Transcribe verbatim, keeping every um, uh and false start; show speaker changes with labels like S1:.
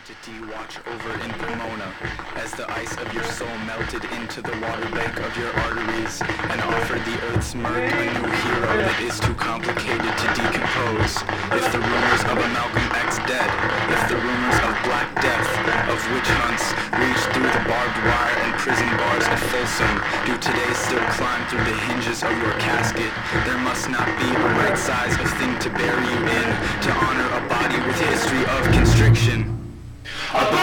S1: entity watch over in Pomona, as the ice of your soul melted into the water bank of your arteries, and offered the earth's murk a new hero that is too complicated to decompose. If the rumors of a Malcolm X dead, if the rumors of Black Death, of witch hunts, reach through the barbed wire and prison bars of Folsom, do today still climb through the hinges of your casket, there must not be a right size of thing to bury you in, to honor a body with history of constriction. A